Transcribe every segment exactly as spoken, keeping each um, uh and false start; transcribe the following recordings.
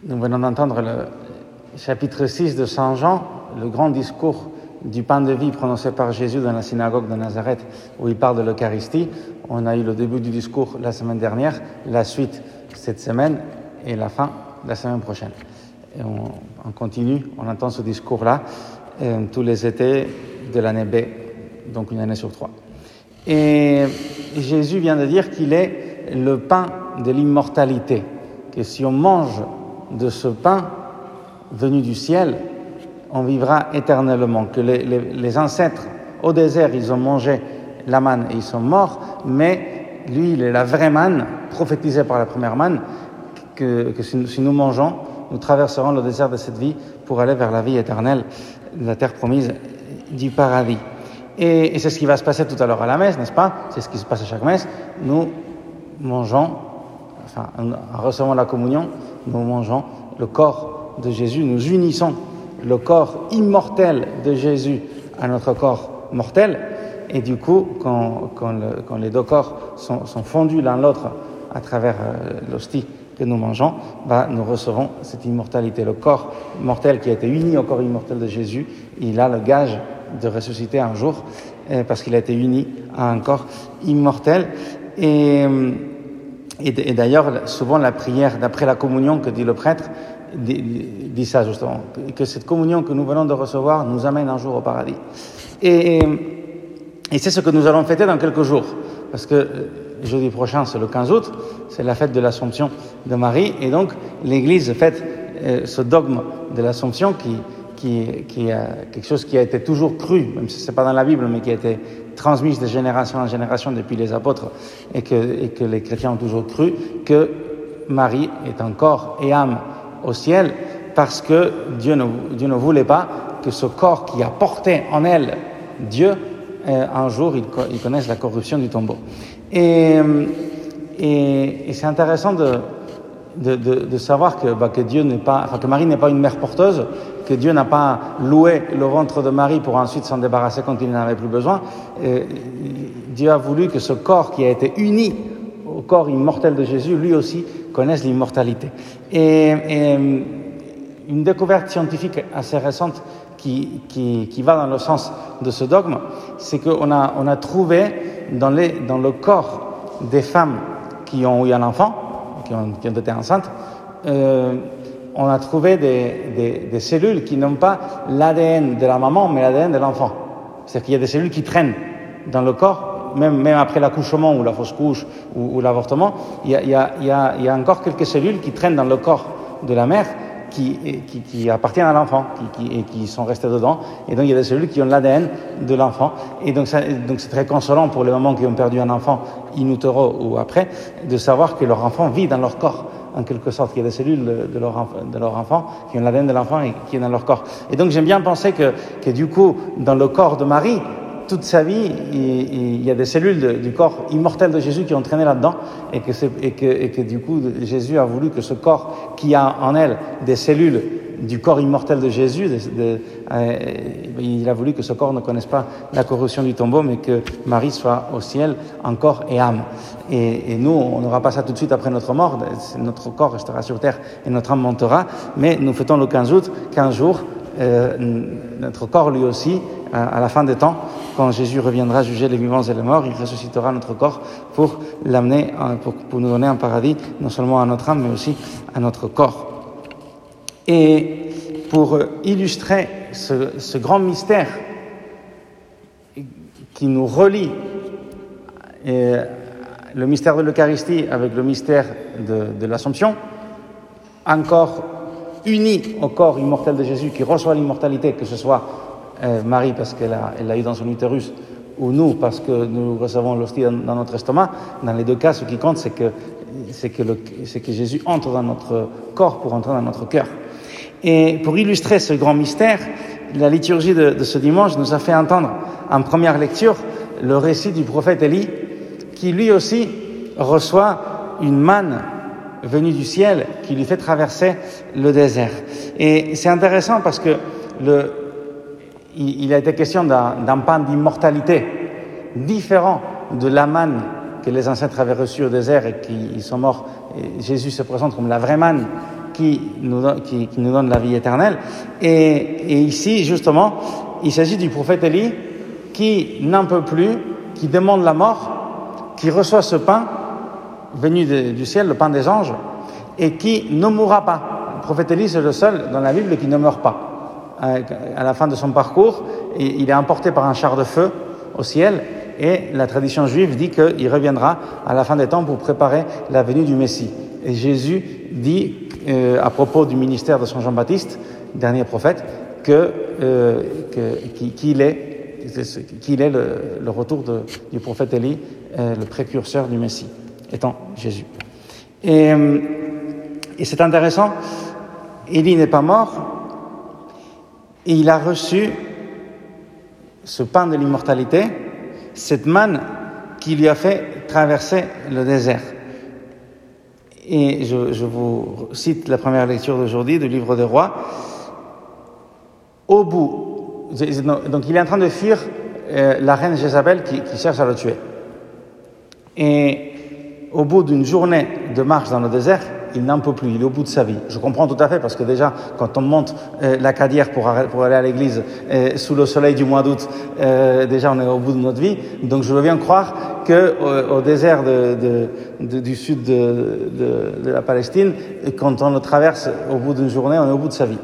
Nous venons d'entendre le chapitre six de Saint Jean, le grand discours du pain de vie prononcé par Jésus dans la synagogue de Nazareth, où il parle de l'Eucharistie. On a eu le début du discours la semaine dernière, la suite cette semaine et la fin la semaine prochaine. Et on, on continue, on entend ce discours-là euh, tous les étés de l'année B, donc une année sur trois. Et Jésus vient de dire qu'il est le pain de l'immortalité, que si on mange de ce pain venu du ciel, on vivra éternellement, que les, les, les ancêtres au désert, ils ont mangé la manne et ils sont morts, mais lui, il est la vraie manne, prophétisée par la première manne, que, que si, si nous mangeons, nous traverserons le désert de cette vie pour aller vers la vie éternelle, la terre promise du paradis. Et, et c'est ce qui va se passer tout à l'heure à la messe, n'est-ce pas? C'est ce qui se passe à chaque messe. Nous mangeons, enfin, en recevant la communion, nous mangeons le corps de Jésus, nous unissons le corps immortel de Jésus à notre corps mortel, et du coup, quand, quand, le, quand les deux corps sont, sont fondus l'un l'autre à travers euh, l'hostie que nous mangeons, bah, nous recevons cette immortalité. Le corps mortel qui a été uni au corps immortel de Jésus, il a le gage de ressusciter un jour, euh, parce qu'il a été uni à un corps immortel. Et, et, et d'ailleurs, souvent la prière d'après la communion que dit le prêtre, dit, dit ça justement, que cette communion que nous venons de recevoir nous amène un jour au paradis. Et, et c'est ce que nous allons fêter dans quelques jours, parce que jeudi prochain, c'est le quinze août, c'est la fête de l'Assomption de Marie, et donc l'Église fête euh, ce dogme de l'Assomption qui, qui, qui est quelque chose qui a été toujours cru, même si ce n'est pas dans la Bible, mais qui a été transmise de génération en génération depuis les apôtres, et que, et que les chrétiens ont toujours cru, que Marie est un corps et âme au ciel, parce que Dieu ne, Dieu ne voulait pas que ce corps qui a porté en elle Dieu, euh, un jour, il, il connaisse la corruption du tombeau. Et, et, et c'est intéressant de, de, de, de savoir que, bah, que Dieu n'est pas, enfin, que Marie n'est pas une mère porteuse, que Dieu n'a pas loué le ventre de Marie pour ensuite s'en débarrasser quand il n'en avait plus besoin. Et Dieu a voulu que ce corps qui a été uni au corps immortel de Jésus, lui aussi, connaisse l'immortalité. Et, et une découverte scientifique assez récente qui, qui, qui va dans le sens de ce dogme, c'est qu'on a, on a trouvé dans, les, dans le corps des femmes qui ont eu un enfant, qui ont, qui ont été enceintes, euh, on a trouvé des, des, des cellules qui n'ont pas l'A D N de la maman, mais l'A D N de l'enfant. C'est-à-dire qu'il y a des cellules qui traînent dans le corps, même, même après l'accouchement ou la fausse couche ou, ou l'avortement, il y, a, il, y a, il, y a, il y a encore quelques cellules qui traînent dans le corps de la mère qui, qui, qui appartiennent à l'enfant qui, qui, et qui sont restées dedans. Et donc il y a des cellules qui ont l'A D N de l'enfant. Et donc, ça, donc c'est très consolant pour les mamans qui ont perdu un enfant in utero ou après, de savoir que leur enfant vit dans leur corps. En quelque sorte, qu'il y a des cellules de leur, enfant, de leur enfant qui ont l'A D N de l'enfant et qui est dans leur corps. Et donc j'aime bien penser que, que du coup, dans le corps de Marie, toute sa vie, il, il y a des cellules de, du corps immortel de Jésus qui ont traîné là-dedans, et que, c'est, et, que, et que du coup, Jésus a voulu que ce corps qui a en elle des cellules du corps immortel de Jésus, de, de, euh, il a voulu que ce corps ne connaisse pas la corruption du tombeau, mais que Marie soit au ciel en corps et âme. Et, et nous, on n'aura pas ça tout de suite après notre mort, notre corps restera sur terre et notre âme montera, mais nous fêtons le quinze août, quinze jours, euh, notre corps lui aussi, à, à la fin des temps, quand Jésus reviendra juger les vivants et les morts, il ressuscitera notre corps pour l'amener, pour, pour nous donner un paradis, non seulement à notre âme, mais aussi à notre corps. Et pour illustrer ce, ce grand mystère qui nous relie, et le mystère de l'Eucharistie avec le mystère de, de l'Assomption, un corps uni au corps immortel de Jésus qui reçoit l'immortalité, que ce soit euh, Marie parce qu'elle a, elle l'a eu dans son utérus, ou nous parce que nous recevons l'hostie dans, dans notre estomac. Dans les deux cas, ce qui compte, c'est que, c'est que, le, c'est que Jésus entre dans notre corps pour entrer dans notre cœur. Et pour illustrer ce grand mystère, la liturgie de, de ce dimanche nous a fait entendre en première lecture le récit du prophète Élie, qui lui aussi reçoit une manne venue du ciel qui lui fait traverser le désert. Et c'est intéressant parce que le, il, il a été question d'un, d'un pain d'immortalité différent de la manne que les ancêtres avaient reçue au désert et qui ils sont morts. Et Jésus se présente comme la vraie manne qui nous donne, qui, qui nous donne la vie éternelle. Et, et ici, justement, il s'agit du prophète Élie qui n'en peut plus, qui demande la mort, qui reçoit ce pain venu de, du ciel, le pain des anges, et qui ne mourra pas. Le prophète Élie, c'est le seul dans la Bible qui ne meurt pas. À la fin de son parcours, il est emporté par un char de feu au ciel, et la tradition juive dit qu'il reviendra à la fin des temps pour préparer la venue du Messie. Et Jésus dit, euh, à propos du ministère de Saint Jean-Baptiste, dernier prophète, que, euh, que, qu'il est, qu'il est le, le retour de, du prophète Élie, euh, le précurseur du Messie, étant Jésus. Et, et c'est intéressant, Élie n'est pas mort, et il a reçu ce pain de l'immortalité, cette manne qui lui a fait traverser le désert. Et je, je vous cite la première lecture d'aujourd'hui du livre des Rois. Au bout, donc il est en train de fuir euh, la reine Jézabel qui, qui cherche à le tuer. Et au bout d'une journée de marche dans le désert, il n'en peut plus, il est au bout de sa vie. Je comprends tout à fait, parce que déjà, quand on monte euh, la Cadière pour, pour aller à l'église euh, sous le soleil du mois d'août, euh, déjà on est au bout de notre vie. Donc je veux bien croire qu'au au désert de, de, de, du sud de, de, de la Palestine, quand on le traverse au bout d'une journée, on est au bout de sa vie.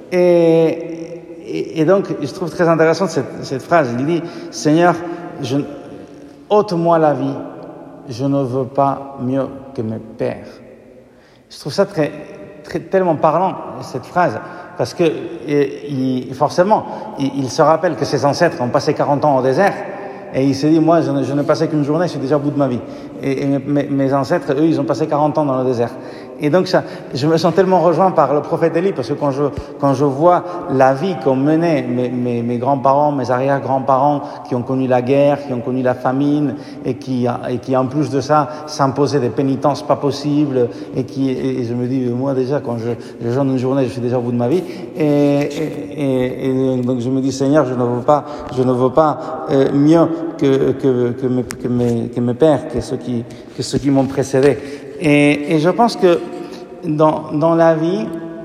Et, et, et donc, je trouve très intéressante cette, cette phrase. Il dit, « Seigneur, je, ôte-moi la vie, je ne veux pas mieux que mes pères. » Je trouve ça très, très, tellement parlant, cette phrase, parce que il, forcément, il, il se rappelle que ses ancêtres ont passé quarante ans au désert, et il s'est dit, moi, je, je n'ai passé qu'une journée, je suis déjà au bout de ma vie. Et, et mes, mes ancêtres, eux, ils ont passé quarante ans dans le désert. Et donc, ça, je me sens tellement rejoint par le prophète Élie, parce que quand je, quand je vois la vie qu'ont menée mes, mes, mes grands-parents, mes arrière-grands-parents, qui ont connu la guerre, qui ont connu la famine, et qui, et qui en plus de ça, s'imposaient des pénitences pas possibles, et qui, et je me dis, moi déjà, quand je, je jeûne une journée, je suis déjà au bout de ma vie. Et, et, et, et donc, je me dis, Seigneur, je ne veux pas, je ne veux pas euh, mieux que, que, que, mes, que, mes, que mes pères, que ceux qui, que ceux qui m'ont précédé. Et, et je pense que dans, dans la vie,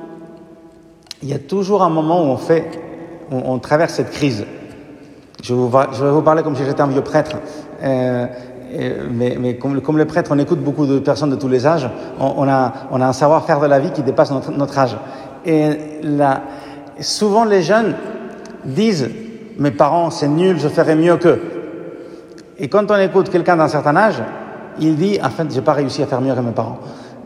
il y a toujours un moment où on fait, on, on traverse cette crise. Je, vous, je vais vous parler comme si j'étais un vieux prêtre, euh, mais, mais comme, comme le prêtre, on écoute beaucoup de personnes de tous les âges. On, on a, on a un savoir-faire de la vie qui dépasse notre, notre âge. Et la, souvent les jeunes disent, mes parents, c'est nul, je ferais mieux qu'eux. Et quand on écoute quelqu'un d'un certain âge, il dit, en fait, j'ai pas réussi à faire mieux que mes parents.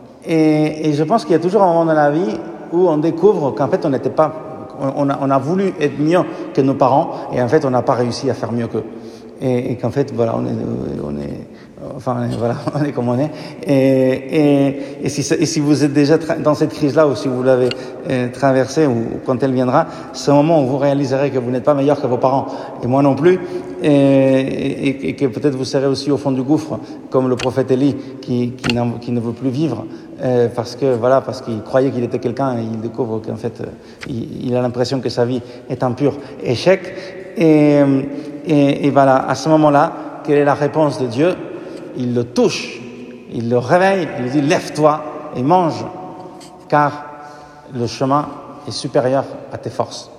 Et, et je pense qu'il y a toujours un moment dans la vie où on découvre qu'en fait, on n'était pas, on a, on a voulu être mieux que nos parents, et en fait, on n'a pas réussi à faire mieux qu'eux. Et, et qu'en fait, voilà, on est, on est, enfin, voilà, on est comme on est. Et, et, et, si, et si vous êtes déjà tra- dans cette crise-là, ou si vous l'avez euh, traversée, ou quand elle viendra, c'est un moment où vous réaliserez que vous n'êtes pas meilleur que vos parents, et moi non plus, et, et, et que peut-être vous serez aussi au fond du gouffre, comme le prophète Élie, qui, qui, qui ne veut plus vivre, euh, parce que voilà, parce qu'il croyait qu'il était quelqu'un, et il découvre qu'en fait, euh, il, il a l'impression que sa vie est un pur échec. Et, et, et voilà, à ce moment-là, quelle est la réponse de Dieu? Il le touche, il le réveille, il lui dit, lève-toi et mange, car le chemin est supérieur à tes forces.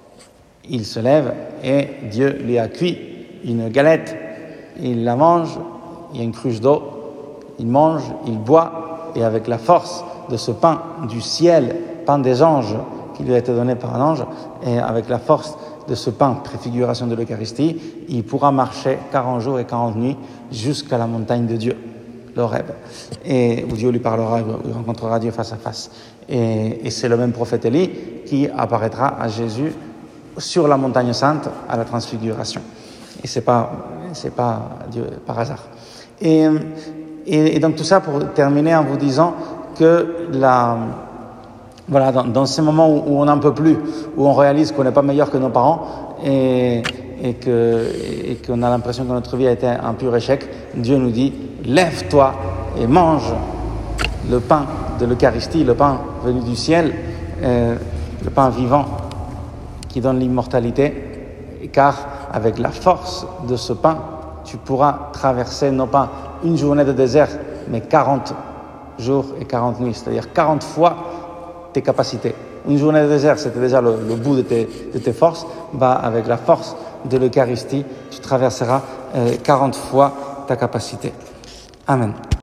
Il se lève et Dieu lui a cuit une galette, il la mange, il y a une cruche d'eau, il mange, il boit, et avec la force de ce pain du ciel, pain des anges, qui lui a été donné par un ange, et avec la force de ce pain, préfiguration de l'Eucharistie, il pourra marcher quarante jours et quarante nuits jusqu'à la montagne de Dieu, l'Horeb, et où Dieu lui parlera, il rencontrera Dieu face à face. Et, et c'est le même prophète Élie qui apparaîtra à Jésus sur la montagne sainte à la transfiguration. Et c'est pas, c'est pas Dieu par hasard. Et, et, et donc tout ça pour terminer en vous disant que la Voilà, dans, dans ces moments où, où on n'en peut plus, où on réalise qu'on n'est pas meilleur que nos parents et, et, que, et qu'on a l'impression que notre vie a été un pur échec, Dieu nous dit, lève-toi et mange le pain de l'Eucharistie, le pain venu du ciel, euh, le pain vivant qui donne l'immortalité, car avec la force de ce pain, tu pourras traverser non pas une journée de désert, mais quarante jours et quarante nuits, c'est-à-dire quarante fois tes capacités. Une journée de désert, c'était déjà le, le bout de tes, de tes forces. Bah, avec la force de l'Eucharistie, tu traverseras euh, quarante fois ta capacité. Amen.